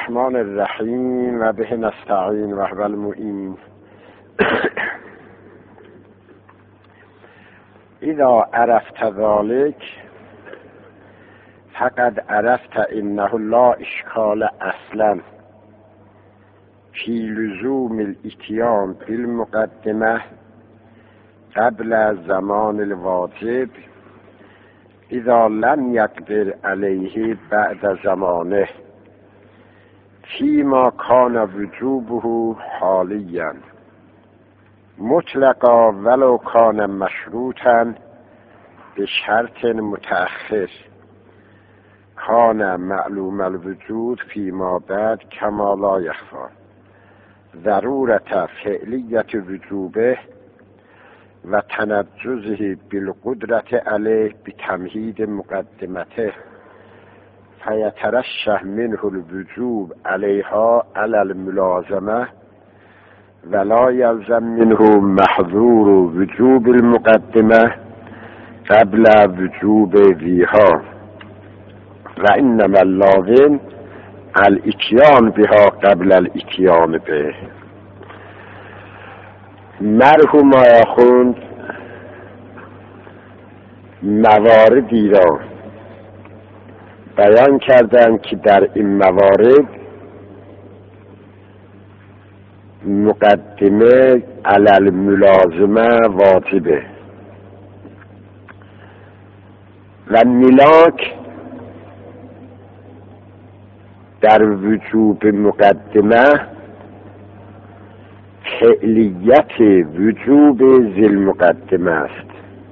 الرحمن الرحیم و به نستعین و هو المعین. اذا عرفت ذلك فقد عرفت انه لا اشکال اصلا فی لزوم الاتیان بالمقدمه قبل زمان الواجب اذا لم يقدر علیه بعد زمانه فيما كان وجوبه حاليا مطلقا ولو كان مشروطا بشرط متأخر كان معلوم الوجود فيما بعد كما لا يخفى ضرورة فعلية وجوبه وتنجزه بالقدرة عليه بتمهيد مقدمته فيترشح منه الوجوب عليها على الملازمة ولا يلزم منه محظور وجوب المقدمة قبل وجوب ذيها وإنما اللازم الاتيان بها قبل الاتيان به. مرحوم آخوند مواردی را بیان کردند که در این موارد مقدمه علی الملازمه واجبه و ملاک در وجوب مقدمه فعلیت وجوب ذی مقدمه است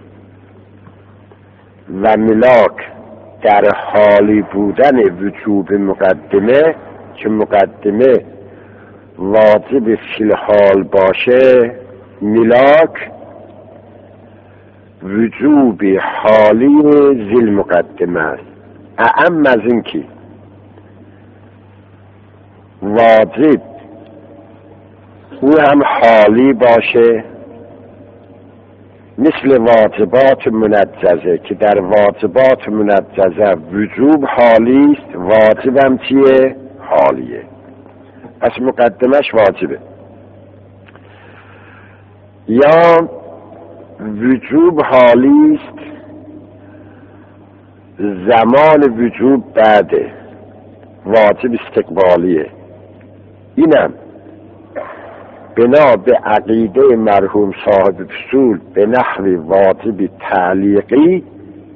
و ملاک در حالی بودن وجوب مقدمه که مقدمه واجب فی الحال باشه ملاک وجوب حالی ذی مقدمه است. اعم از این که واجب او هم حالی باشه مثل واجبات منجزه که در واجبات منجزه وجوب حالی است واجب هم چیه؟ حالیه. پس مقدمش واجبه. یا وجوب حالی است زمان وجوب بعده واجب استقبالیه. اینم بنا به عقیده مرحوم صاحب فصول به نحو واجب تعلیقی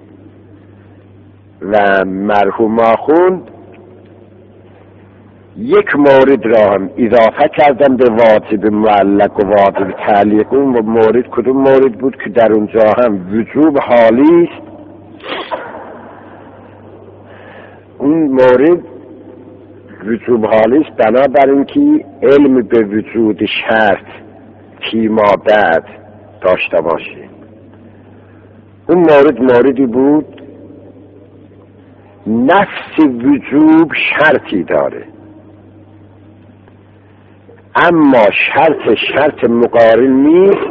و مرحوم آخوند یک مورد را هم اضافه کردن به واجب معلق و واجب تعلیق. اون مورد کدوم مورد بود که در اونجا هم وجوب حالی است. اون مورد وجوب حالی است بنابر اینکه علم به وجود شرط فیما بعد داشته باشه. اون موردی بود نفس وجوب شرطی داره اما شرط مقارن نیست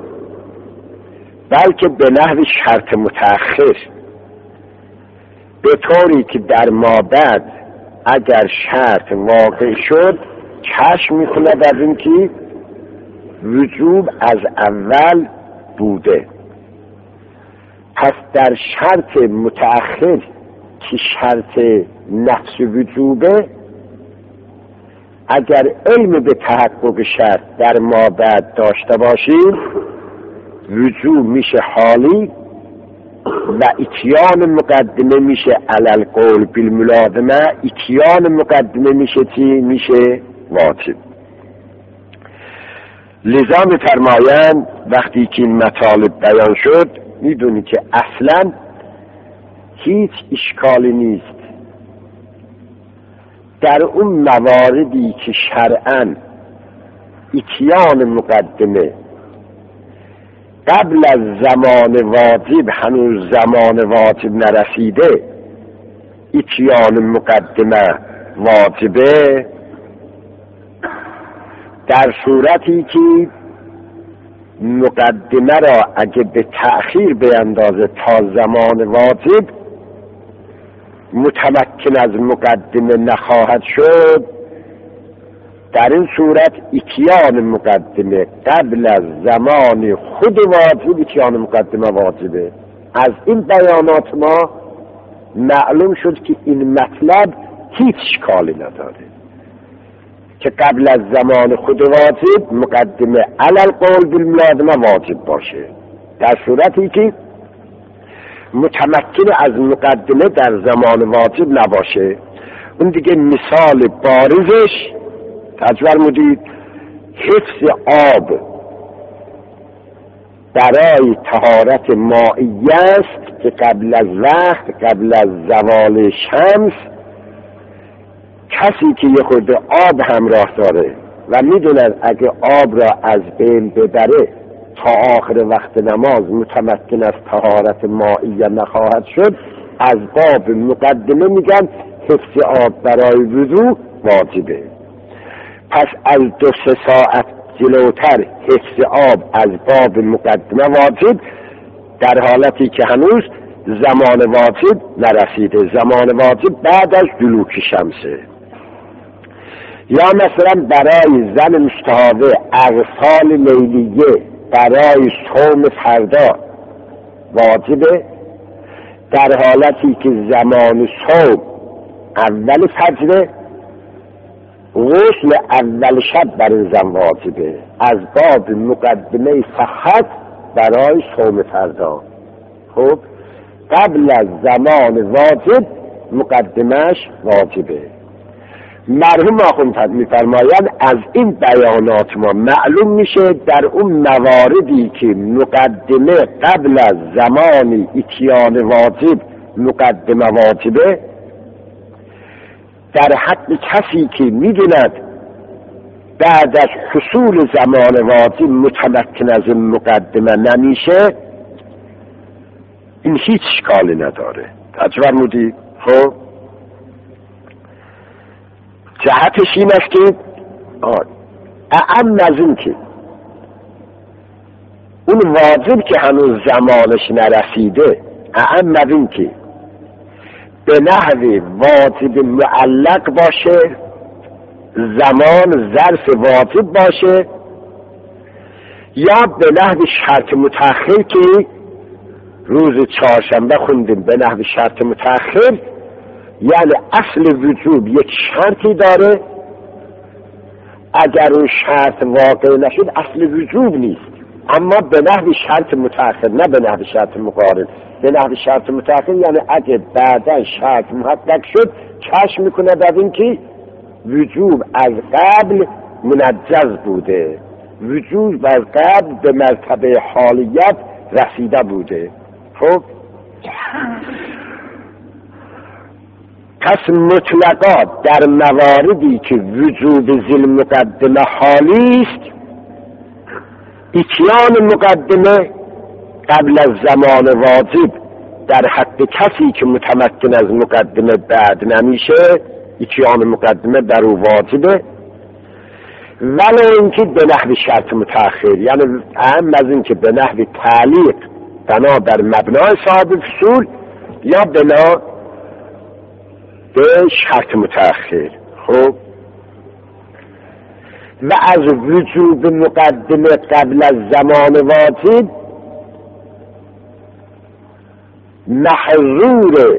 بلکه به نحو شرط متأخر، به طوری که در ما بعد اگر شرط واقع شد کشف میکند از این که وجوب از اول بوده. پس در شرط متأخر که شرط نفس وجوبه اگر علم به تحقق شرط در ما بعد داشته باشیم وجوب میشه حالی و اتیان مقدمه میشه علل قول بالملازمه. اتیان مقدمه میشه چی؟ میشه واجب. لذا می‌فرمایند وقتی که این مطالب بیان شد میدونی که اصلا هیچ اشکالی نیست در اون مواردی که شرعاً اتیان مقدمه قبل از زمان واجب هنوز زمان واجب نرسیده اتیان مقدمه واجبه، در صورتی که مقدمه را اگه به تأخیر بیندازه تا زمان واجب متمکن از مقدمه نخواهد شد، در این صورت اتیان مقدمه قبل از زمان خود واجب اتیان مقدمه واجبه. از این بیانات ما معلوم شد که این مطلب هیچ اشکالی نداره که قبل از زمان خود واجب مقدمه علی القول بالملازمه واجب باشه، در صورتی که متمکن از مقدمه در زمان واجب نباشه. اون دیگه مثال بارزش تجور مدید حفظ آب برای طهارت مائیه است که قبل از وقت، قبل از زوال شمس، کسی که یه خورده آب همراه داره و میدونه اگه آب را از بین ببره تا آخر وقت نماز متمکن از طهارت مائیه نخواهد شد، از باب مقدمه میگن حفظ آب برای وضو واجبه. پس از 2-3 ساعت جلوتر حفظ آب از باب مقدمه واجب، در حالتی که هنوز زمان واجب نرسیده. زمان واجب بعد از دلوک شمسه. یا مثلا برای زن مستحاضه اغسال لیلیه برای صوم فردا واجبه، در حالتی که زمان صوم اول فجر، غسل اول شب برای زن واجبه از باب مقدمه صحت برای صوم فردا. خب قبل از زمان واجب مقدمش واجبه. مرحوم آخوند می‌فرمایند از این بیانات ما معلوم میشه در اون مواردی که مقدمه قبل از زمان اتیان واجب مقدمه واجبه، در حق کسی که میدوند بعد از حصول زمان واجب متمکن از این مقدمه نمیشه، این هیچ اشکالی نداره. تجربه مودید. خب جهتش این است که اعم از این که اون واجب که هنوز زمانش نرسیده، اعم از این که به نحو واجب معلق باشه، زمان ظرف واجب باشه، یا به نحو شرط متأخر که روز چهارشنبه خوندیم به نحو شرط متأخر، یعنی اصل وجوب یک شرطی داره، اگر اون شرط واقع نشد اصل وجوب نیست، اما به نحو شرط متأخر، نه به نحو شرط مقارن. به نحو شرط متأخر یعنی اگه بعدا شرط محقق شد چشم میکنه بر این که وجوب از قبل منجز بوده، وجوب از قبل به مرتبه حالیت رسیده بوده. خب پس مطلقا در مواردی که وجوب ذی مقدمه حالی است، اتیان مقدمه قبل از زمان واجب در حق کسی که متمکن از مقدمه بعد نمیشه، اتیان مقدمه در او واجبه، ولی اینکه به نحو شرط متأخر، یعنی اهم از اینکه به نحو تعلیق بنا بر مبنای صاحب فصول یا بنا به شرط متأخر. خب و از وجوب مقدمه قبل از زمان واجب محظور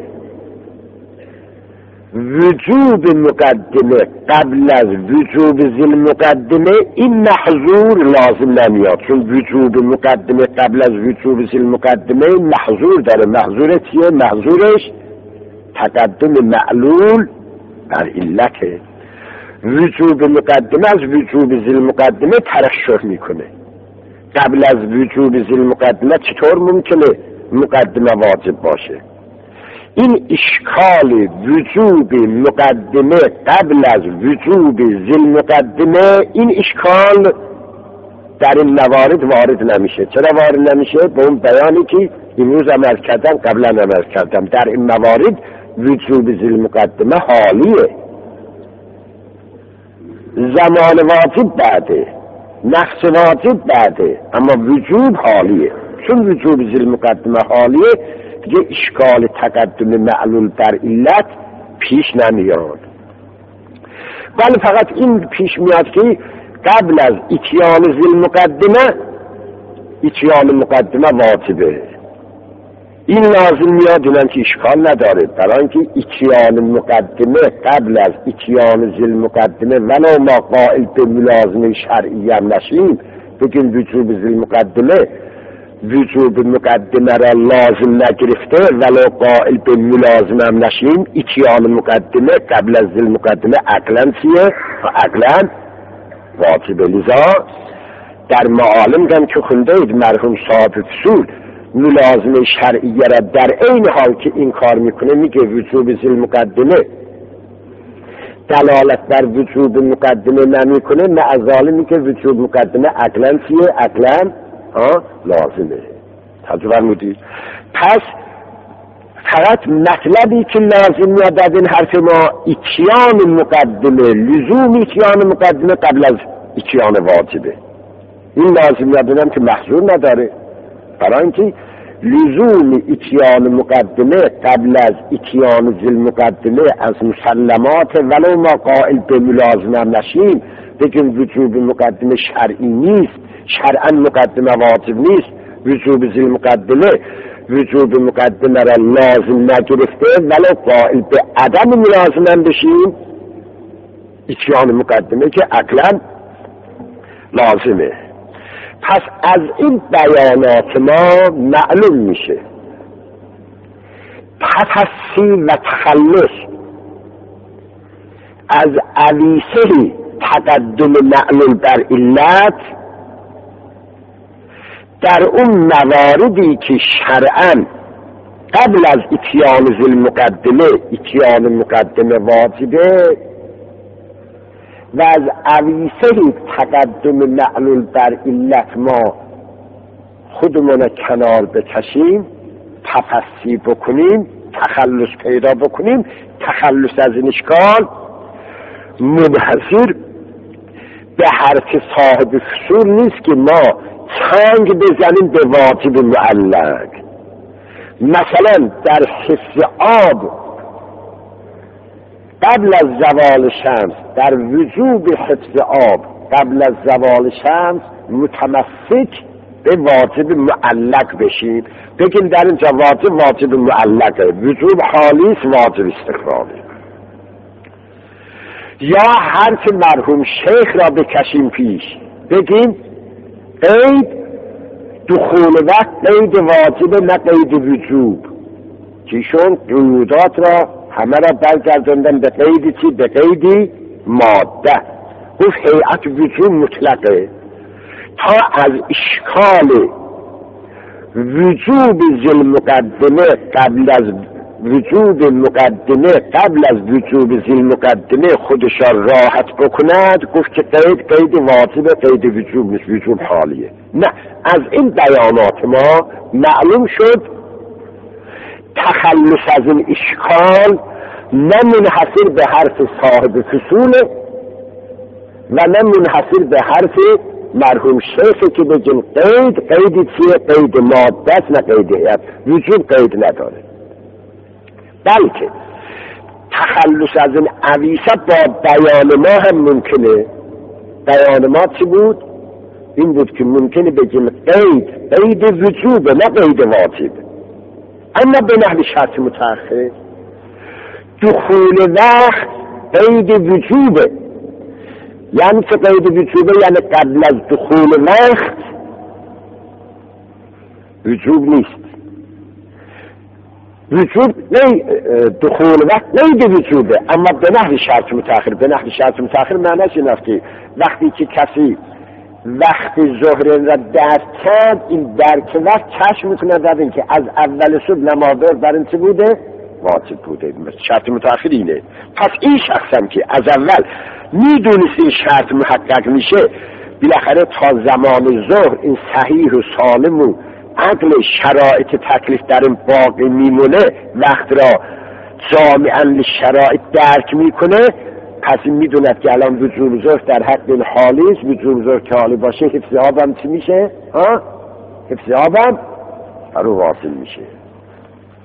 وجوب مقدمه قبل از وجوب ذی مقدمه، این محظور لازم نمیاد، چون وجوب مقدمه قبل از وجوب ذی مقدمه محظور داره. محظور چیه؟ محظورش تقدم معلول بر علته. وجوب مقدمه از وجوب ذی مقدمه ترشح میکنه. قبل از وجوب ذی مقدمه چطور ممکنه مقدمه واجب باشه؟ این اشکال وجوب مقدمه قبل از وجوب ذی مقدمه، این اشکال در این موارد وارد نمیشه. چرا وارد نمیشه؟ به اون بیانی که امروز عمل کردم قبلا عمل کردم. در این موارد وجوب ذی مقدمه حالیه، زمان واجب بعده، نفس واجب بعده، اما وجوب حالیه. چون وجوب ذی مقدمه حالیه، دیگه اشکال تقدم معلول بر علت پیش نمیاد. ولی فقط این پیش میاد که قبل از اتیان ذی المقدمه اتیان مقدمه واجبه. این لازم میاد، اینم که اشکال نداره، برای اینکه اتیان مقدمه قبل از اتیان ذی المقدمه ولو ما قائل به ملازمه شرعی هم نشیم، بگیم وجوب ذی المقدمه وجوب مقدمه را لازم نگرفته ولو قائل به ملازمه هم نشیم، اتیان مقدمه قبل از ذی المقدمه عقلا چیه؟ عقلا واجبه. لذا در معالم هم که خوندید مرحوم صاحب فصول ملازمه شرعیه را در این حال که این کار میکنه میگه وجوب ذی المقدمه دلالت بر وجوب مقدمه نمیکنه، معذاله میگه وجوب مقدمه عقلا چیه؟ عقلا لازمه. توجه فرمودید؟ پس فقط مطلبی که لازم میاد از این حرف ما اتیان مقدمه، لزوم اتیان مقدمه قبل از اتیان واجبه. این لازم میاد اینم که محظور نداره، برای اینکه لزوم اتیان مقدمه قبل از اتیان ذی المقدمه از مسلمات ولو ما قائل به ملازمه نشیم، بگیم وجوب مقدمه شرعی نیست، شرعا مقدمه واجب نیست، وجوب ذی المقدمه وجوب مقدمه را لازم نگرفته ولو قائل به عدم ملازمه بشیم، اتیان مقدمه که عقلا لازمه. پس از این بیانات ما معلوم میشه تفصیل و تخلص از عویصه تقدم معلول بر علت در اون مواردی که شرعاً قبل از اتیان ذی المقدمه اتیان مقدمه واجبه و از عویصه تقدم معلول بر علت ما خودمون کنار بکشیم، تفصیل بکنیم، تخلص پیدا بکنیم. تخلص از این اشکال منحصر به حرف صاحب فصول نیست که ما چنگ بزنیم به واجب معلق. مثلا در حفظ آب قبل از زوال شمس، در وجوب حفظ آب قبل از زوال شمس متمسک به واجب معلق بشیم، بگیم در اینجا واجب معلقه، وجوب حالیست، واجب استقرالی. یا حرف مرحوم شیخ را بکشیم پیش، بگیم قید دخول وقت قید واجب نه قید وجوب، چیشون قیودات را همه را برگرداندن به قید چی؟ به قید ماده. گفت هیئت وجوب مطلقه تا از اشکال وجوب ذی المقدمه قبل از وجوب مقدمه قبل از وجوب ذی المقدمه خودشان راحت بکند. گفت که قید واجب قید وجوب نیست، وجوب حالیه. نه، از این بیانات ما معلوم شد تخلص از این اشکال نه منحصر به حرف صاحب فصوله و نه منحصر به حرف مرحوم شیخ که بگیم قید چیه؟ قید ماده است نه قید هیئت. وجوب قید نداره، بلکه تخلص از این عویصه با بیان ما هم ممکنه. بیان ما چی بود؟ این بود که ممکنه بگیم قید وجوب نه قید واجب، اما به نحو شرط متأخر. دخول وقت قید وجوبه، یعنی که قید وجوبه یعنی قبل از دخول وقت وجوب نیست. وجوب دخول وقت قید وجوبه اما به نحو شرط متأخر. به نحو شرط متأخر معنیش این است که وقتی که کسی وقت ظهر را درک کرد، این درک وقت چشم میکنه در این که از اول صبح نماز بر این چه بوده؟ واجب بوده. شرط متأخر اینه. پس این شخص هم که از اول میدونست این شرط محقق میشه، بالاخره تا زمان ظهر این صحیح و سالم و عقل شرایط تکلیف در این باقی میمونه، وقت را جامعاً شرایط درک میکنه، پس این میدوند که الان وجوب ظهر در حق این حالیست. وجوب ظهر که حالی باشه حفظ آبم چی میشه؟ حفظ آبم رو واصل میشه.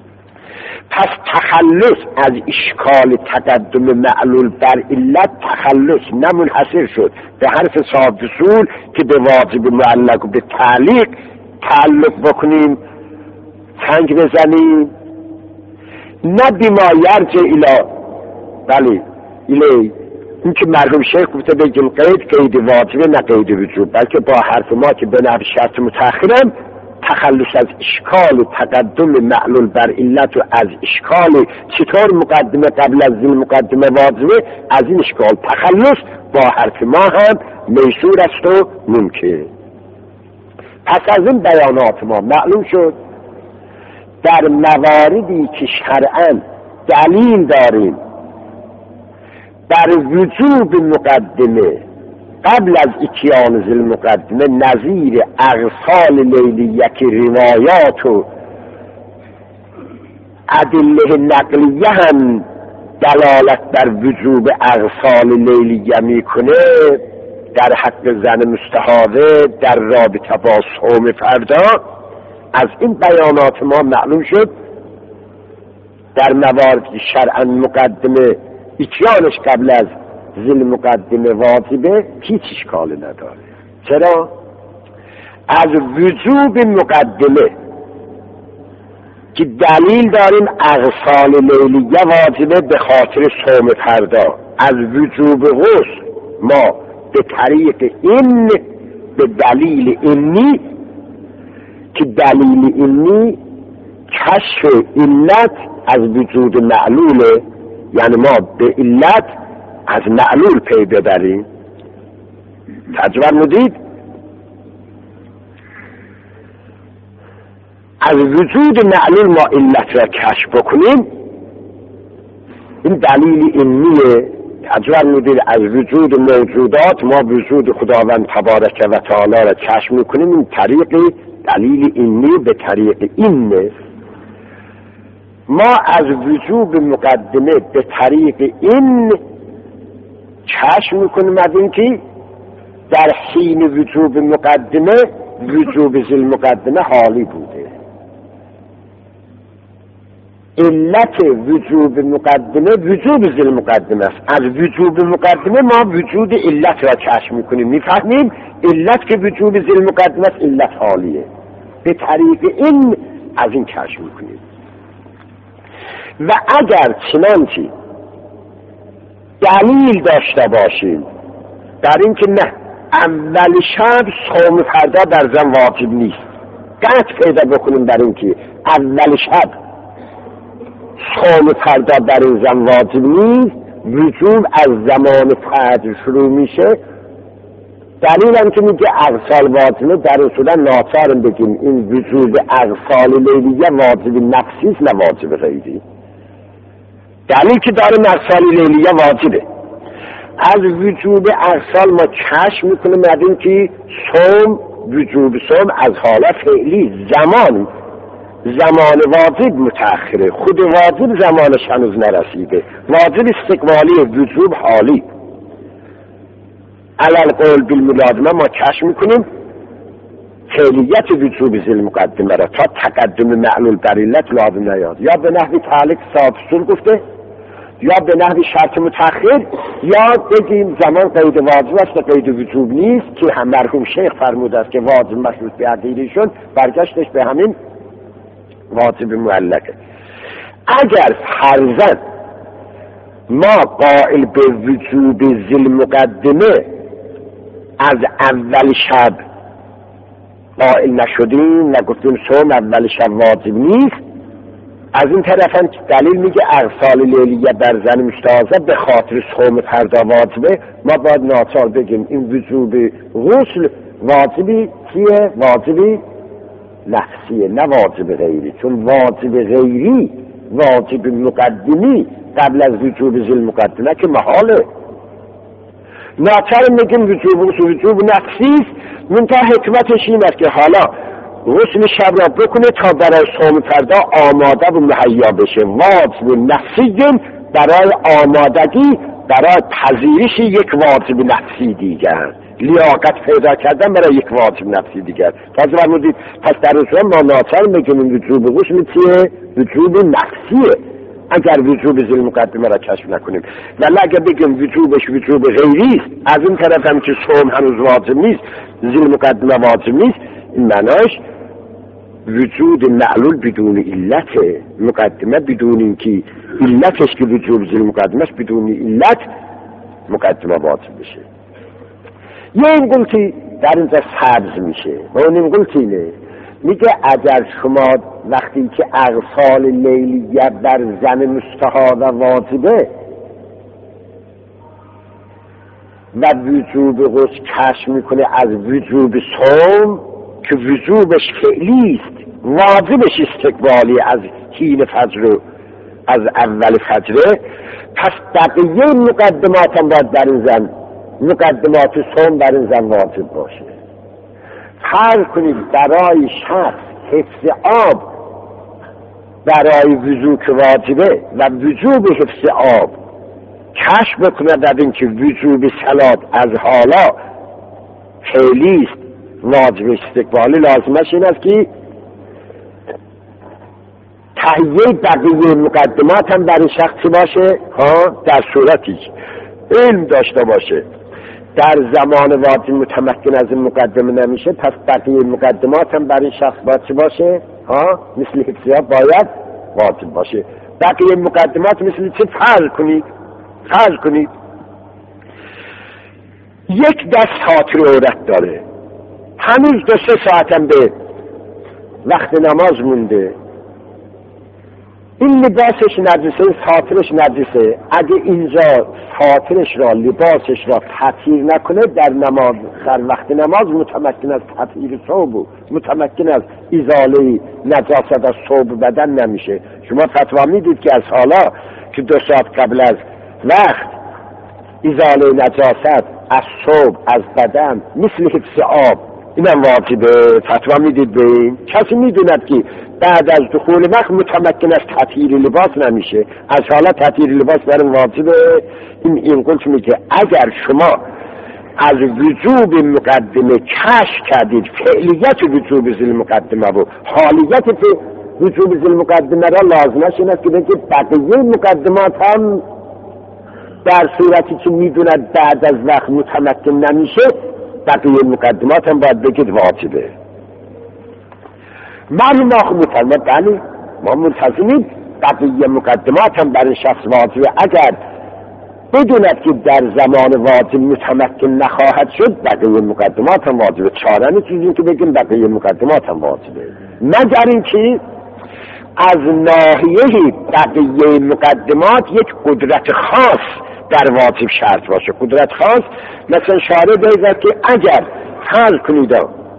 پس تخلص از اشکال تقدم معلول بر علت تخلص نه منحصر شد به حرف صاحب اصول که به واجب معلق و به تعلق بکنیم سنگ بزنیم، نه بیما یرجع الی بله الی این که مرحوم شیخ گفته بگیم قید واجبه نه قید وجوب، بلکه با حرف ما که به نحو شرط متأخرم تخلص از اشکال تقدم معلول بر علت و از اشکال چطور مقدمه قبل از ذیل مقدمه واجبه، از این اشکال تخلص با حرف ما هم میسور است و ممکن. پس از این بیانات ما معلوم شد در مواردی که شرعاً دلیل داریم بر وجوب مقدمه قبل از اتیان ذیل مقدمه، نظیر اغسال لیلیه که روایات و ادله نقلیه هم دلالت بر وجوب اغسال لیلیه میکنه در حق زن مستحاضه در رابطه با صوم فردا، از این بیانات ما معلوم شد در موارد شرعاً مقدمه اتیانش قبل از ذیل مقدمه واجبه هیچ اشکال نداره. چرا؟ از وجوب مقدمه که دلیل داریم اغسال لیلیه واجبه به خاطر صوم فردا، از وجوب غسل ما به طریق این به دلیل اینی که دلیل اینی کشف علت از وجود معلوله، یعنی ما به علت از معلول پی ببریم. تجربه مدید از وجود معلول ما علت را کشف بکنیم، این دلیل اینیه. تجربه مدید از وجود موجودات ما وجود خداوند تبارک و تعالی را کشف میکنیم، این طریق دلیل اینی به طریق این نیست. ما از وجوب مقدمه به طریق این کشف میکنیم از این که در حین وجوب مقدمه وجوب ذیل مقدمه حالی بوده. علت وجوب مقدمه وجوب ذیل مقدمه است. از وجوب مقدمه ما وجود علت را کشف میکنیم، میفهمیم علت که وجوب ذیل مقدمه است علت حالیه، به طریق این از این کشف میکنیم. و اگر چنانچه دلیل داشته باشیم در این که نه اول شب صوم فردا در زن واجب نیست، قطع پیدا بکنیم در این که اول شب صوم فردا در این زن واجب نیست، وجوب از زمان فجر شروع میشه، دلیل هم که میگه اغسال واجبه در اصولا ناچارم بگیم این وجوب اغسال لیلیه واجب نفسی است نه واجب غیری. دلیل که داریم اغسال لیلیه واجبه، از وجوب اغسال ما کشف میکنیم از این که صوم وجوب صوم از حالت فعلی زمان واجب متأخره، خود واجب زمانش هنوز نرسیده، واجب استقبالی وجوب حالی. علل قول بالملازمه ما کشف میکنیم فعلیت وجوب ذیل مقدمه را تا تقدم معلول بر علت لازم نیاد، یا به نحوی تعلیق صاحب اصول گفته یا به نحوی شرط متأخر، یا بگیم زمان قید واجب است و قید وجوب نیست که هم مرحوم شیخ فرموده است که واجب مشروط به عقیدهشون برگشتش به همین واجب معلقه. اگر فرضاً ما قائل به وجوب ذیل مقدمه از اول شب قائل نشدیم و گفتیم صوم اول شب واجب نیست، از این طرف هم دلیل میگه اغسال لیلیه بر زن مستحاضه به خاطر صوم فردا واجبه، ما باید ناچار بگیم این وجوب غسل واجبی کیه؟ واجبی نفسیه نه واجب غیری، چون واجب غیری واجب مقدمی قبل از وجوب ذیل مقدمه که محاله. ناچار میگیم وجوب نفسی است، منتها حکمتش این است که حالا غسل شب را بکنه تا برای صوم فردا آماده و مهیا بشه. واجب نفسی برای آمادگی برای پذیرش یک واجب نفسی دیگر، لیاقت پیدا کردن برای یک واجب نفسی دیگر. تازه فرمودید پس در اصول ما ناچار میگیم وجوب غسل چیه؟ وجوب نفسیه اگر وجوب ذیل مقدمه را کشف نکنیم. ولی اگر بگیم وجوبش وجوب غیری است، از این طرف هم که صوم هنوز واجب نیست، ذیل مقدمه واجب نیست، این معناش وجود معلول بدون علت مقدمه، بدون اینکه علتش که وجوب ذیل مقدمهش بدون علت مقدمه واجب بشه. یه این قلتی در اینجا سبز میشه و این قلتی نه، میگه اگر شما وقتی که اغسال لیلیه بر زن مستحاضه واجبه و وجوب غسل کشف میکنه از وجوب صوم که وجوبش فعلی است، واجبش استقبالی از حین فجر و از اول فجره، پس بقیه مقدمات هم باید در این زن، مقدمات صوم در این زن واجب باشه. فرض کنید برای شخص حفظ آب برای وضو که واجبه و وجوب حفظ آب کشف بکنه در این که وجوب صلات از حالا فعلی است، واجب استقبالی، لازمش این است که تهیه بقیه مقدمات هم برای شخصی باشه در صورتی علم داشته باشه در زمان واجب متمکن از این مقدمه نمیشه، پس بقیه مقدمات هم برای شخص باشه مثل حفظ آب باید واجب باشه. بقیه مقدمات مثل چه؟ فرض کنید یک دست خاطر عورت داره، هنوز 2-3 ساعت هم به وقت نماز مونده، این لباسش نجسه، خاطرش نجسه، اگه اینجا خاطرش را لباسش را تطهیر نکنه در نماز وقت نماز متمکن از تطهیر ثوب، متمکن از ازاله نجاست از ثوب بدن نمیشه. شما فتوا میدید که از حالا که 2 ساعت قبل از وقت ازاله نجاست از ثوب از بدن مثل حفظ آب اینم واجبه، فتوا میدید به این؟ کسی میدوند که بعد از دخول وقت متمکن از تطهیر لباس نمیشه، از حالا تطهیر لباس برای واجبه. این قلت میگه اگر شما از وجوب مقدمه کشف کردید فعلیت وجوب ذیل مقدمه و حالیت وجوب ذیل مقدمه را، لازمش این است که بگید بقیه مقدمات هم در صورتی که میدوند بعد از وقت متمکن نمیشه بقیه مقدمات هم باید بگید واجبه. مرحوم آخو میفرماد بله ما ملتزمیم بقیه مقدمات هم برای شخص واجبه، اگر بدوند که در زمان واجب متمکن نخواهد شد بقیه مقدمات هم واجبه. چاره نیست که بگیم بقیه مقدمات هم واجبه، مگر اینکه از ناحیه بقیه مقدمات یک قدرت خاص در واجب شرط باشه. قدرت خاص مثلا شارع دارد که اگر فرض کنید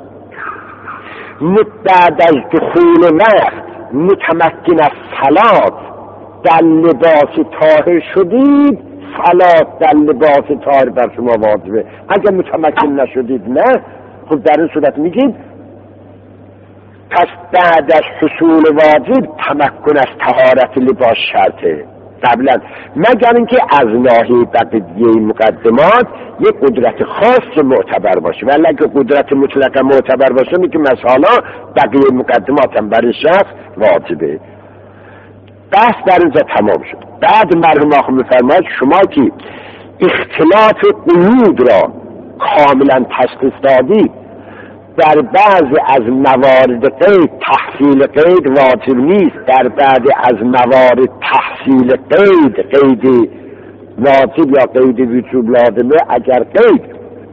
بعد از دخول وقت متمکن از صلات در لباس طاهر شدید، صلات در لباس طاهر بر شما واجبه. اگر متمکن نشدید نه، خب در این صورت میگید پس بعد از حصول واجب تمکن از طهارت لباس شرطه قبلا، مگر اینکه از ناحیه بقیه مقدمات یک قدرت خاص معتبر باشه. ولی اگه قدرت مطلقه معتبر باشه میگه مثلا بقیه مقدمات هم برای شخص واجبه. بحث در اینجا تمام شد. بعد مرحوم آخو میفرماید شما که اختلاف قیود را کاملا تشخیص دادید، در بعضی از موارد قید تحصیل قید واجب نیست، در بعضی از موارد تحصیل قید واجب یا قید وجوب لازمه. اگر قید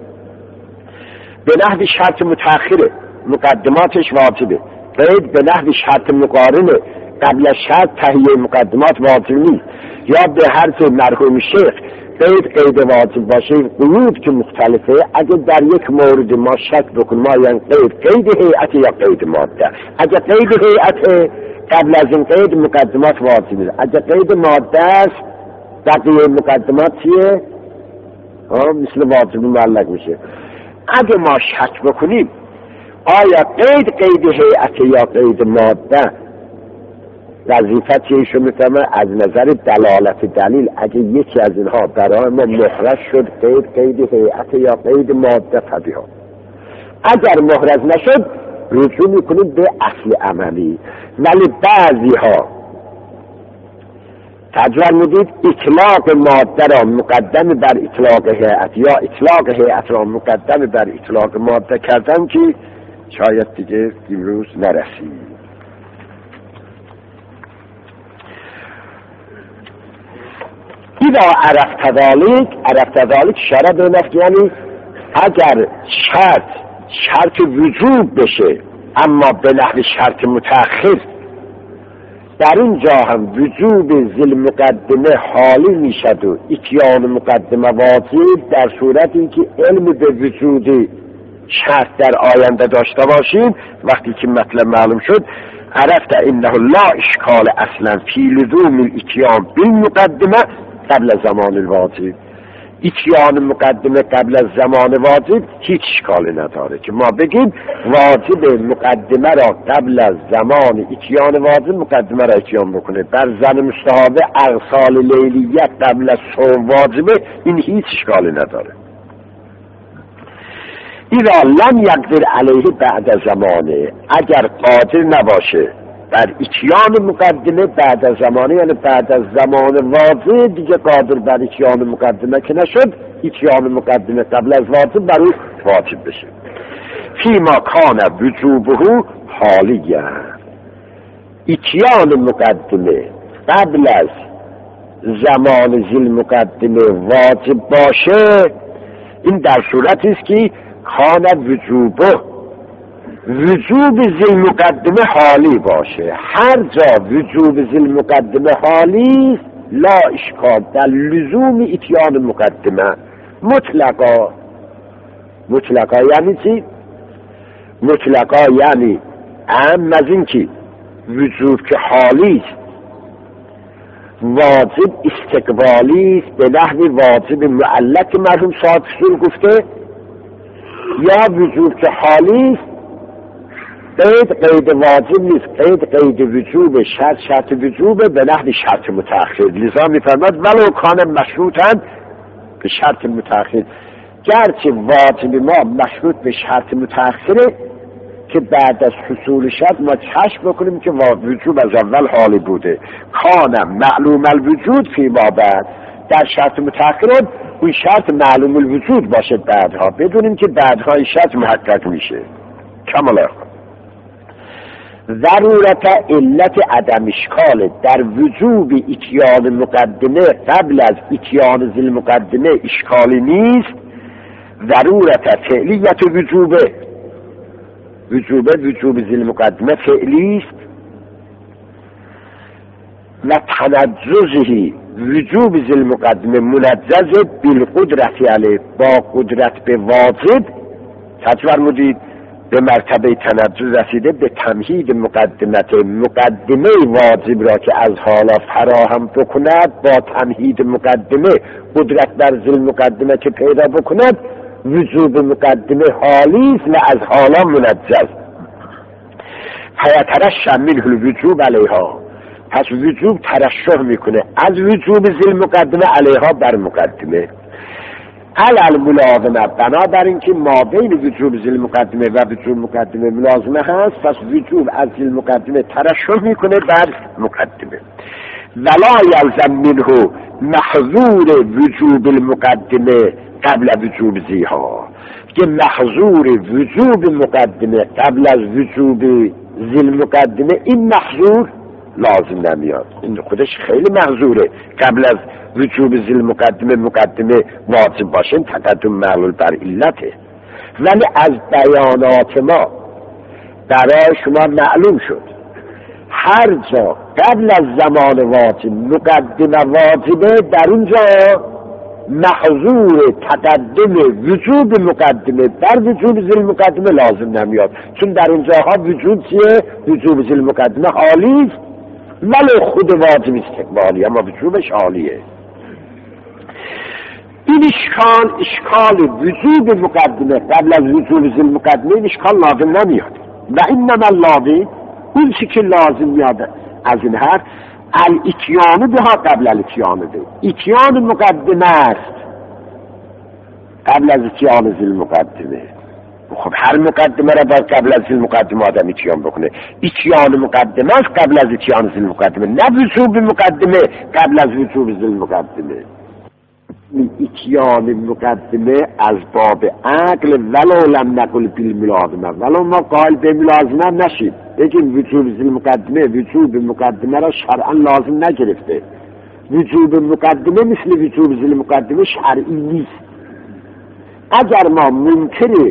به نحو شرط متأخره مقدماتش واجبه، قید به نحو شرط مقارنه قبل از شرط تهیه مقدمات واجب نیست، یا به حرف مرحوم شیخ قید واجب باشه. قیود که مختلفه، اگر در یک مورد ما شک بکنیم ما یعنی قید هیئت یا قید ماده، اگر قید هیئت قبل از این قید مقدمات واجبه، اگر قید ماده است بقیه مقدمات چیه؟ مثل واجب معلق میشه. اگر ما شک بکنیم آیا قید هیئت یا قید ماده وظیفت ایشون میفهمه از نظر دلالت دلیل اگه یکی از اینها برای ما محرز شد، قید هیئت یا قید ماده طبیعه، اگر محرز نشد رجوع میکنید به اصل عملی. ولی بعضی ها تجربید اطلاق ماده را مقدم بر اطلاق هیئت یا اطلاق هیئت را مقدم بر اطلاق ماده کردن که شاید دیگه امروز نرسید. اذا عرفت ذلك شرط به نفس، یعنی اگر شرط وجوب بشه اما به نحو شرط متأخر، در اینجا هم وجوب ذی المقدمه حالی میشد و اتیان مقدمه واجب در صورتی که علم به وجود شرط در آینده داشته باشیم. وقتی که مطلب معلوم شد عرفت انه لا اشکال اصلا فی لزوم الاتیان بالمقدمه قبل زمان الواجب. اتیان مقدمه قبل از زمان واجب هیچ اشکالی نداره که ما بگیم واجب مقدمه را قبل از زمان اتیان واجب مقدمه را اتیان بکنه. بر زن مستحاضه اغسال لیلیت قبل از صوم واجبه، این هیچ اشکالی نداره. اذا لم یقدر علیه بعد زمانه، اگر قادر نباشه بر اتیان مقدمه بعد از زمانه، یعنی بعد از زمان واجب دیگه قادر بر اتیان مقدمه که نشد، اتیان مقدمه قبل از واجب بر او واجب بشه. فیما کان وجوبه حالیه، اتیان مقدمه قبل از زمان ذی مقدمه واجب باشه، این در صورتی است که کان وجوبه، وجوب ذی مقدمه حالی باشه. هر جا وجوب ذی مقدمه حالی لا اشکال در لزوم اتیان مقدمه مطلقا یعنی چی؟ مطلقا یعنی اهم از این که وجوب که حالی است، واجب استقبالی است به نحو واجب معلق مرحوم صاحب اصول گفته، یا وجوب که حالی است قید واجب نیست، قید وجوب، شرط وجوب به نحو شرط متأخر. لذا میفرماد ولو کان مشروطا به شرط متأخر، گرچه واجب ما مشروط به شرط متأخره که بعد از حصول شرط ما کشف بکنیم که وجوب از اول حالی بوده. کان معلوم الوجود فی ما بعد، در شرط متأخر اون شرط معلوم الوجود باشد بعدها، بدونیم که بعدها این شرط محقق میشه. کاملا ضرورت علت عدم اشکال در وجوب اتیان مقدمه قبل از اتیان ذی المقدمه اشکالی نیست. ضرورت فعلیت وجوب ذی المقدمه فعلی است و تنجزه وجوب ذی المقدمه منجز بالقدرت علیه، با قدرت به واجب تجربید به مرتبه تنجز رسیده به تمهید مقدمه واجب را که از حالا فراهم بکند، با تمهید مقدمه قدرت بر ذی المقدمه که پیدا بکند وجوب مقدمه حالی است و از حالا منجز. فیترشح منه الوجوب علیها، پس وجوب ترشح میکنه از وجوب ذی المقدمه علیها بر مقدمه. علل ملازمه، بنابراین که ما بین وجوب ذی المقدمه و وجوب مقدمه ملازمه هست، پس وجوب از ذی المقدمه ترشح میکنه بر مقدمه. ولا یلزم منه محظور وجوب المقدمه قبل وجوب ذیها، که محظور وجوب مقدمه قبل از وجوب ذی المقدمه این محظور لازم نمیاد. این خودش خیلی محظوره، قبل از وجوب ذی المقدمه مقدمه واجب باشه، تقدم معلول بر علته. ولی از بیانات ما برای شما معلوم شد هر جا قبل از زمان واجب مقدمه واجبه، در اونجا محظور تقدم وجوب مقدمه بر وجوب ذی المقدمه لازم نمیاد، چون در اونجاها وجوب چیه؟ وجوب ذی المقدمه حالی است ولی خود واجب استقبالی، اما وجوبش عالیه. این اشکال وجوب مقدمه قبل از وجوب ذی المقدمه این اشکال لازم نمیاد. و اینما لازم، اون چی که لازم میاد از این حرف الاتیان بها قبل الاتیان به اتیان مقدمه است قبل از اتیان ذی المقدمه. خب هر مقدمه را باید قبل از ذی المقدمه آدم اتیان بکنه. اتیان مقدمه است قبل از اتیان ذی المقدمه، نه وجوب مقدمه قبل از وجوب ذی المقدمه. اتیان مقدمه از باب عقل ولو لم نقل بالملازمه، ولو ما قائل به ملازمه نشید بگیم وجوب ذی المقدمه وجوب مقدمه را شرعا لازم نگرفته. وجوب مقدمه مثل وجوب ذی المقدمه شرعی نیست. اگر ما منکر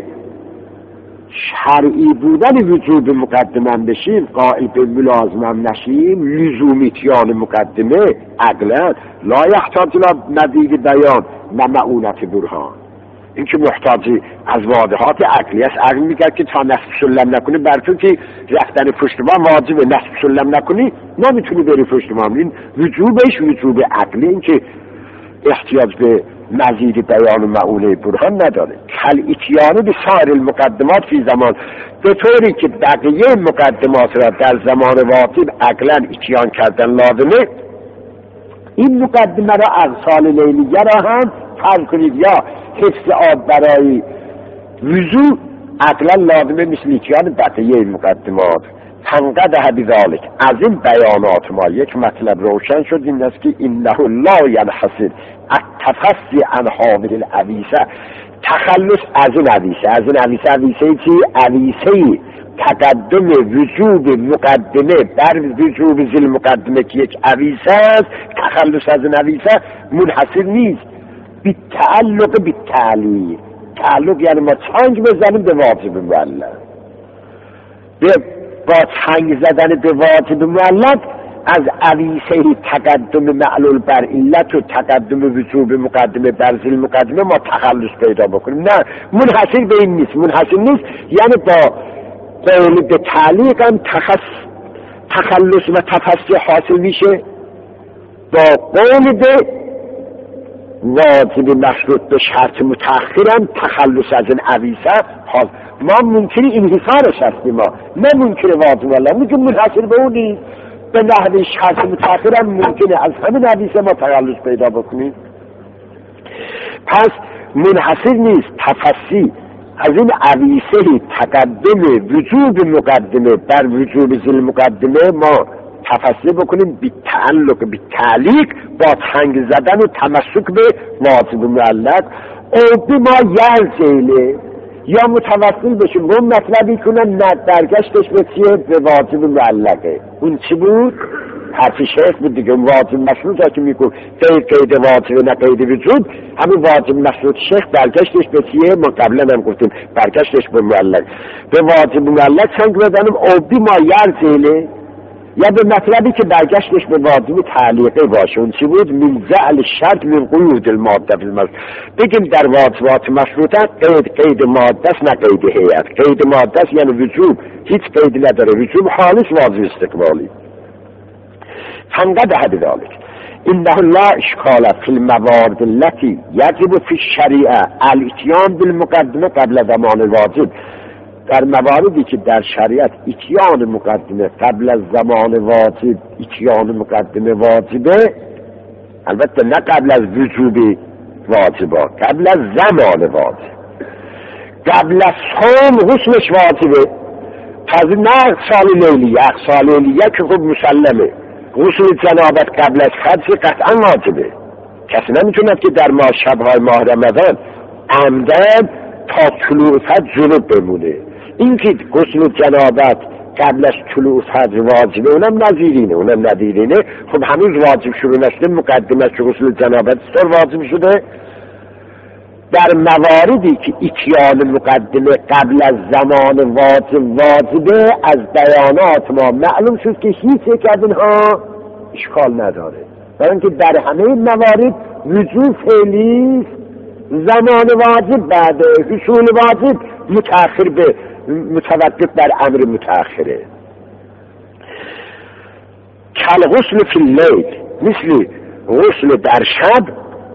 شرعی بودن وجوب مقدمه بشیم قائل به ملازمه نشیم لزوم اتیان مقدمه عقلا لا یحتاج الى ندید بیان نه معونت برهان. این که محتاج از واضحات عقلی است. عقل میگه که تا نصب سلم نکنی بر تو که رفتن پشت بام واجبه، نصب سلم نکنی نمیتونی بری پشت بام. این وجوبش وجوب عقلی، این که احتیاج به مزید بیان و معونه برهان نداره. کل اتیانه به سایر المقدمات فی زمان، به طوری که بقیه مقدمات را در زمان واجب عقلا اتیان کردن لازمه، این مقدمه را اغسال لیلیه را هم فرض کنید یا حفظ آب برای وضو عقلا لازمه مثل اتیان بقیه مقدمات. تنقده بذالک، از این بیانات ما یک مطلب روشن شد، این است که انه لا ینحصر التفصی عن حاضر العویسه، تخلص از این عویسه. از این عویسه چی؟ عویسه تقدم وجوب مقدمه بر وجوب ذی المقدمه که یک عویسه است، تخلص از این عویسه منحصر نیست بالتعلق بالتعلیق. تعلق یعنی ما چنگ بزنیم به واجب مولد، با چنگ زدن به واجب مولد از عویسه تقدم معلول بر علت و تقدم وجوب مقدمه بر ذی المقدمه ما تخلص پیدا بکنیم. نه، منحصر به این نیست. منحصر نیست یعنی با قول به تعلیق هم تخلص و تفصیل حاصل میشه، با قول به واجب مشروط به شرط متأخرم تخلص از این عویسه حاصل. ما منکری انحصارش هستیم، ما نه منکر واجب الله، میگه منحصر به اون نیست. به نحوه شرط متأخرم ممکنه از همین عویسه ما تخلص پیدا بکنیم. پس منحصر نیست تفصیل از این عویسه تقدم وجوب مقدمه بر وجوب ذی المقدمه ما تفصیل بکنیم بی تعلق بی تعلیق با تنگ زدن و تمسک به واجب معلق او بی ما یرزیله، یا متوسل بشیم اون مطلبی کنن نه درگشتش به چیه؟ به واجب معلقه. اون چی بود؟ حرف شیخ بود دیگه. واجب مشروط که میگو قید واجب نه قید وجود، همین واجب مشروط شیخ برگشتش به چیه؟ ما قبلا هم گفتیم برگشتش به معلق، به واجب معلق چنگ بزنیم او بی ما یرزیله، یا به مطلبی که برگشتش به واجب تعلیقه باشه. اون چی بود؟ من زعل شرط من قیود الماده فی المشروط. بگیم در واجبات مشروطه قید ماده است نه قید هیئت. قید ماده است یعنی وجوب هیچ قید نداره، وجوب خالص واجب استقبالی. فانقده بذلک انه لا اشکال فی الموارد التي یجب فی الشریعه الاتیان بالمقدمه قبل زمان واجب. در مواردی که در شریعت اتیان مقدمه قبل از زمان واجب اتیان مقدمه واجبه، البته نه قبل از وجوب واجبه، قبل از زمان واجب. قبل از صوم غسلش واجبه، تازه نه اغسال لیلیه. اغسال لیلیه که خب مسلمه. غسل جنابت قبل از خدش قطعا واجبه. کسی نمیتوند که در ماه شبهای ماه رمضان عمدن تا طلوع فجر جنوب بمونه. این که غسل جنابت قبل از طلوع فجر واجبه اونم نظیرینه. خب هنوز واجب شروع نشده، مقدمه که غسل جنابت سر واجب شده. در مواردی که اتیان مقدمه قبل از زمان واجبه از بیانات ما معلوم شد که هیچ یک از اینها اشکال نداره، برای اینکه در همه موارد وجوب فعلی زمان واجب بعد حصول واجب متأخر به متوقف بر امر متأخره. کل غسل فی اللیل، مثل غسل در شب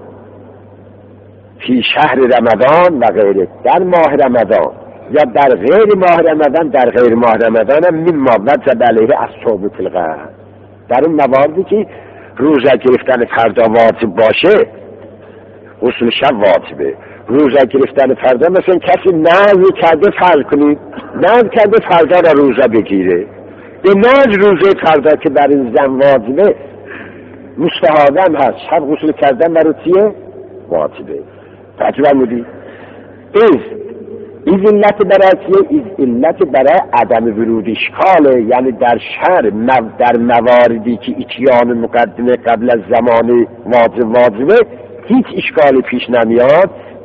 فی شهر رمضان و غیره، در ماه رمضان یا در غیر ماه رمضان. در غیر ماه رمضان هم مما وجب علیه الصوم فی الغد، در اون مواردی که روزه گرفتن فردا واجب باشه غسل شب واجبه. روزه گرفتن فردا مثلا کسی نذر کرده فرض کنید نذر کرده فردا را روزه بگیره، به نذر روزه فردا که بر این زن واجبه مستحاضم هست، شب غسل کردن برای چیه؟ واجبه. تعجب بودی؟ این علت برای چیه؟ این علت برای عدم ورود اشکاله، یعنی در شهر در مواردی که اتیان مقدمه قبل از زمان واجبه هیچ اشکالی پیش نمیاد.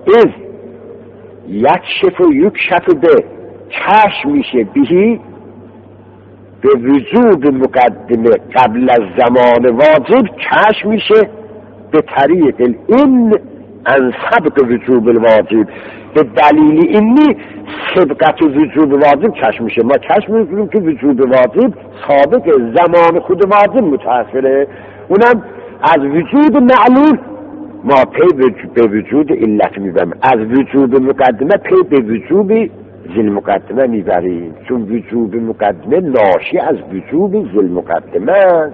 یک شف و یک شف به کش میشه بهی به وجوب مقدمه قبل از زمان واجب کش میشه به طریق این ان سبق وجوب الواجب، به دلیل اینی سبقت وجوب واجب کش میشه. ما کش میکنیم که وجوب واجب سابق زمان خود واجب متأخره، اونم از وجود معلول ما پی به وجود علت میبریم، از وجوب مقدمه پی به وجوب ذیل مقدمه میبریم، چون وجوب مقدمه ناشی از وجوب ذیل مقدمه.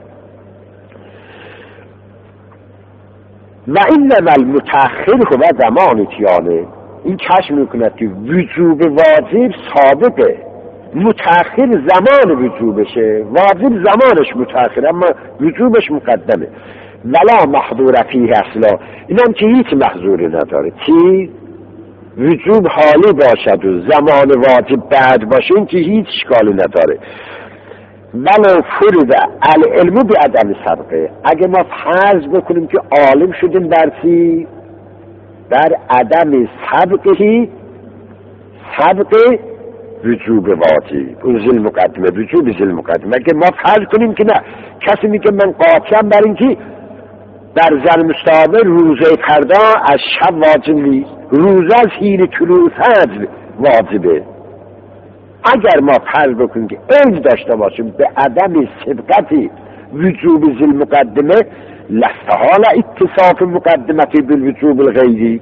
و اینما المتأخر هو زمان اتیانه، این کشف میکند که وجوب واجب سابقه، متأخر زمان وجوبشه، واجب زمانش متأخر اما وجوبش مقدمه. ولا محظور فیه اصلا، اینم که هیچ محظوری نداره. چی؟ وجوب حالی باشد و زمان واجب بعد باشه این که هیچ اشکالی نداره. ولو فرض العلم بعدم سبقه، اگه ما فرض بکنیم که عالم شدیم بر چی؟ بر عدم سبقه، سبق وجوب واجب اون ذیل مقدمه، وجوب ذیل مقدمه. اگه ما فرض کنیم که نه، کسی میگه من قاطعم بر این که در زن مستعمل روزه فردا از شب واجب نیست، روزه از حین طلوع فجر واجبه. اگر ما فرض بکنیم که علم داشته باشیم به عدم سبقت وجوب ذیل مقدمه لاستحال اتصاف مقدمتی بالوجوب الغیری،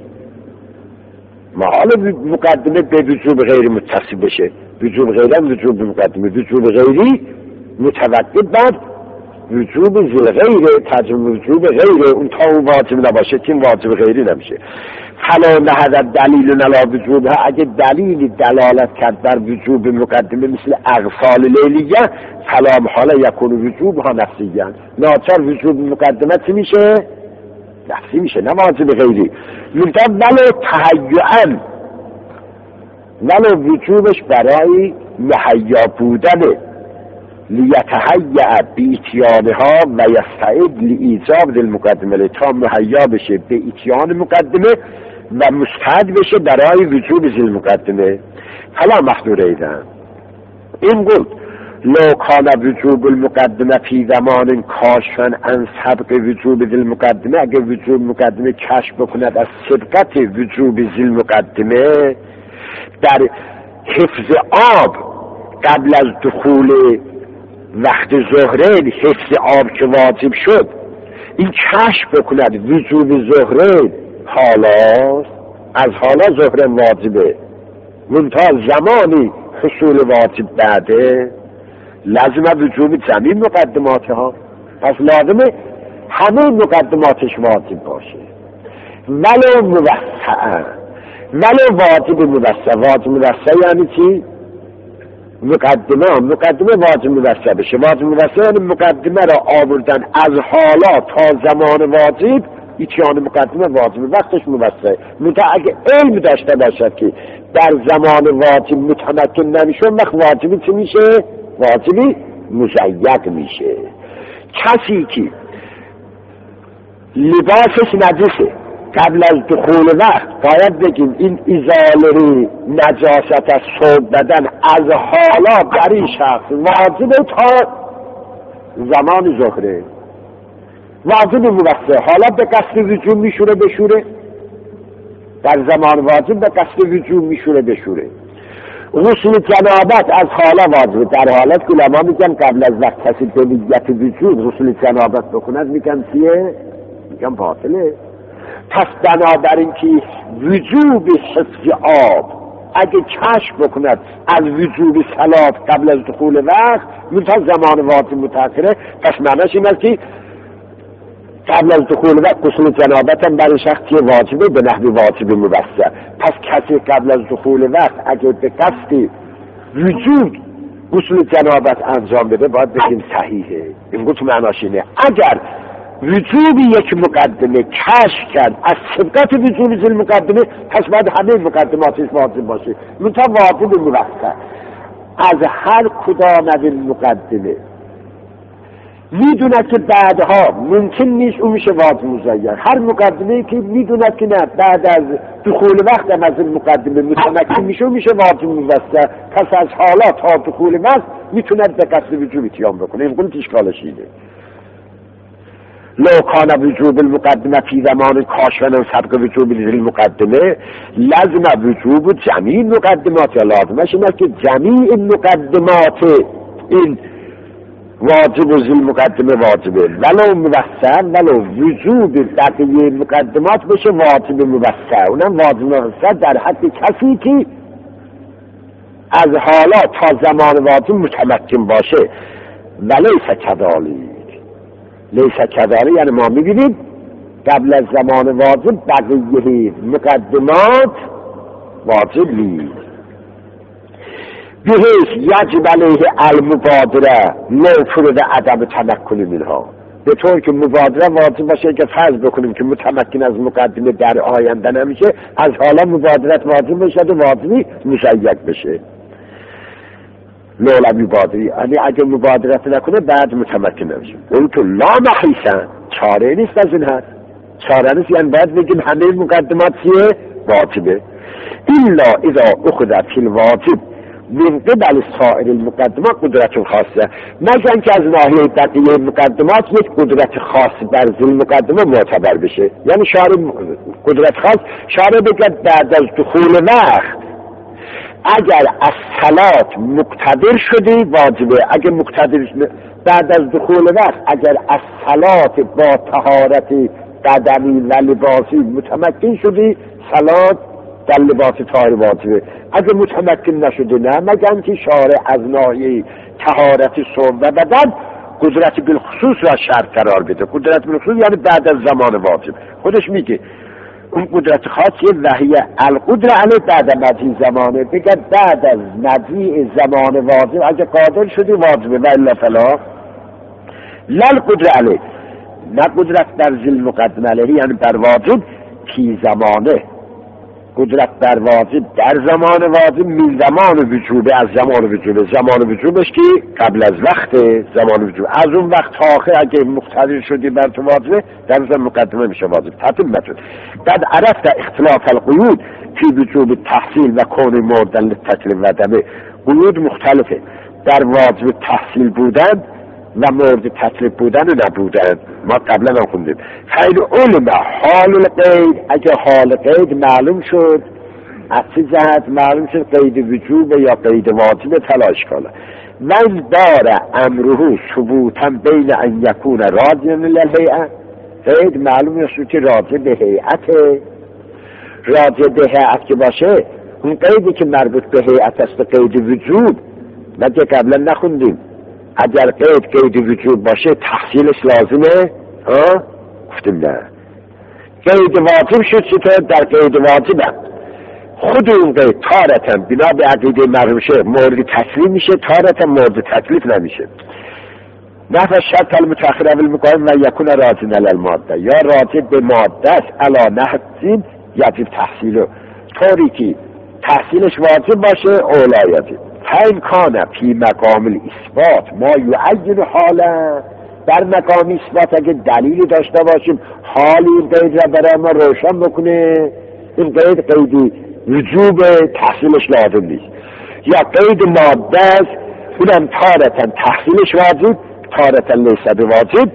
محال مقدمه به وجوب غیر متصل بشه، وجوب غیرم وجوب مقدمه، وجوب غیری متوقف بعد وجوب ذیل غیره، ترجمه وجوب غیره، اون تا اون واجب نباشه که واجب غیری نمیشه. فلا نهد دلیل علی وجوبها، اگه دلیل دلالت کرد بر وجوب مقدمه مثل اغسال لیلیه فلا محاله یکون وجوبها نفسیه، ناچار وجوب مقدمه چی میشه؟ نفسی میشه، نه واجب غیری. منتها ولو تهیئا، ولو وجوبش برای مهیا بودنه، لیتهیأ بإتیانها و یستعد لإیجاب ذیل مقدمه، تا مهیا بشه به اتیان مقدمه و مستعد بشه برای وجوب ذیل مقدمه. فلا محظور ایدن. این گفت لو کان وجوب المقدمه فی زمان کاشفا عن سبق وجوب ذیل مقدمه، اگر وجوب مقدمه کشف بکند از سبقت وجوب ذیل مقدمه در حفظ آب قبل از دخول وقت ظهره، حفظ آب که واجب شد، این کشف بکند وجوب ظهره حالاست، از حالا ظهره واجبه، منتها زمانی حصول واجب بعده لازم وجوب جمعی مقدماتها، پس لازمه همه مقدماتش واجب باشه. ولو موسعه، ولو واجب موسع، واجب موسع یعنی چی؟ مقدمه واجب موسع بشه. واجب موسع یعنی مقدمه را آوردن از حالا تا زمان واجب، اتیان مقدمه واجب وقتش موسع. منتها اگه علم داشته باشد که در زمان واجب متمکن نمیشه، وقت واجبی چی میشه؟ واجبی مزید میشه. کسی که لباسش نجسه قبل از دخول وقت باید بگیم این ازاله نجاست از صوب بدن از حالا در این شخص واجبه تا زمان ظهره، واجب موسع. حالا به قصد وجوب میشوره بشوره، در زمان واجب به قصد وجوب میشوره بشوره. غسل جنابت از حالا واجبه، در حالت که علما میگن قبل از وقت کسی به نیت وجوب غسل جنابت بکند میگن چیه؟ میگن باطله. پس بنابراین که وجوب حفظ آب اگه کشف بکند از وجوب صلات قبل از دخول وقت تا زمان واجب متأخره، پس معنیش این است که قبل از دخول وقت غسل جنابت هم برای شخصی واجبه به نحو واجب مبسط. پس کسی قبل از دخول وقت اگه به قصد وجود غسل جنابت انجام بده باید بگیم صحیحه. این گفت معناش اینه اگر وجوب یک مقدمه کشف کرد از سبقت وجوب ذی المقدمه، پس باید همه مقدماتش واجب باشه منتها واجب مبسط. از هر کدام از این مقدمه میدونه که بعدها ممکن نیست اون میشه واجب مزین. هر مقدمه‌ای که میدونه که نه بعد از دخول وقت هم از این مقدمه متمکن میشه واجب مبسط، پس از حالا تا دخول وقت میتونه به قصد وجوب اتیان بکنه. این قلت اشکالش اینه. لو کان وجوب المقدمه فی زمان کاشفا سبق وجوب المقدمه لازم وجوب جمیع مقدمات، یا لازمش اینه که جمیع مقدمات این واجب و ذی مقدمه واجبه ولو مبسط، ولو وجوب بقیه مقدمات بشه واجب مبسط. اونم واجب مبسط در حد کسی که از حالا تا زمان واجب متمکن باشه. ولیس کذالک، لیس کذالک یعنی ما میبینیم قبل از زمان واجب بقیه مقدمات واجب نیست. بهش یجب علیه المبادره لو عدم تمکن منها، به طور که مبادره واجب باشه که فرض بکنیم که متمکن از مقدمه در آینده نمیشه، از حالا مبادرت واجب بشه و واجبی مشید بشه. لولا مبادری یعنی اگه مبادرت نکنه بعد متمکن نمیشه. اون تو لا محیسن چاره نیست از این هست، چاره نیست یعنی باید بگیم همه مقدمات چیه؟ واجبه. الا اذا اخذ فی الواجب من قبل سایر المقدمات قدرت خاصه، مگر اینکه از ناحیه بقیه مقدمات یک قدرت خاص بر ذی المقدمه معتبر بشه. یعنی شارع قدرت خاص شارع بگه بعد از دخول وقت اگر از صلات مقتدر شدی واجبه، اگر مقتدر بعد از دخول وقت اگر از صلات با طهارت بدنی و لباسی متمکن شدی صلات در لباس طاهر واجبه. اگر متمکن نشدی نه، مگر اینکه شارع از ناحیه طهارت صوم و بدن قدرت بالخصوص را شرط قرار بده. قدرت بالخصوص یعنی بعد از زمان واجب. خودش میگه اون قدرت خاصیه وحیه القدر علیه بعد مضی زمانه، بگه بعد از مضی زمان واجب اگه قادر شدی واجبه و الا فلا لل قدر علیه، نه قدرت در ذی المقدمه علیه یعنی بر واجب فی زمانه، قدرت بر واجب در زمان واجب من زمان وجوبه، از زمان وجوبه. زمان وجوبش که قبل از وقت زمان وجوب، از اون وقت تا آخر اگه مقتدر شدی بر تو واجبه در زمان مقدمه میشه واجب. تتمتون قد عرفت اختلاف القیود فی وجوب تحصیل و کون موردن للتکلیف و دمه. قیود مختلفه در واجب تحصیل بودن و مورد تکلیف بودن و نبودن. ما قبلا هم خوندیم خیلی علم حال القید، اگه حال قید معلوم شد از چه جهت معلوم شد قید وجوب یا قید واجب تلاش کنه. من داره امره ثبوتا بین ان یکون راجعا للهیئه، قید معلوم شد که راجع به هیئته، راجع به هیئت که باشه اون قیدی که مربوط به هیئت است قید وجوب مگه قبلا نخوندیم اگر قید وجوب باشه تحصیلش لازمه؟ گفتیم نه. قید واجب شد چطور؟ در قید واجب هم خود اون قید تارتاً بنا به عقیده مرحوم شه مورد تکلیف میشه، تارتاً مورد تکلیف نمیشه. نفع شرط المتأخر اول مقایم و یکون راجعاً علی الماده، یا راجع به ماده است علی نحو یجب تحصیله، طوری که تحصیلش واجب باشه اولایتی. فین کانه فی مقام الاثبات ما یعین حالا، در مقام اثبات اگه دلیلی داشته باشیم حالی این قید را برای ما روشن بکنه، این قید وجوب تحصیلش لازم نیست، یا قید ماده است اونم تارتاً تحصیلش واجب تارتاً لیس بواجب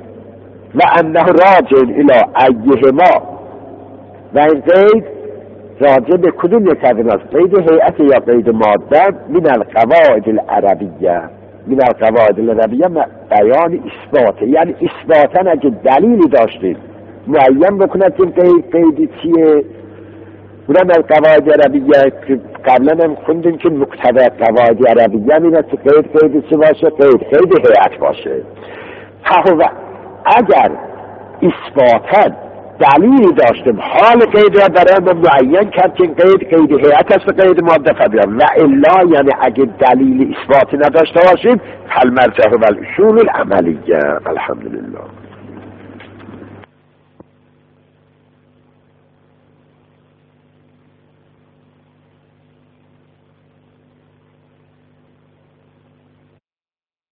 و انه راجع الی ایهما، و این قید راجع به کدوم یک از ایناست؟ قید هیئت یا قید ماده؟ من القواعد العربیه، من القواعد العربیه بیان اثباته، یعنی اثباتن اگه دلیلی داشتید معین بکنید که قید چیه اونم از قواعد عربیه که قبلا هم خوندیم که مقتضی قواعد عربیه اینه که قید چه باشه؟ قید هیئت باشه. فهو اگر اثباتاً دلیلی داشتیم حال قید را برای ما معین کرد که این قید هیئت است و قید ماده فبیان و الا، یعنی اگه دلیل اثباتی نداشته باشیم فالمرجع و الاصول العملیه. الحمدلله.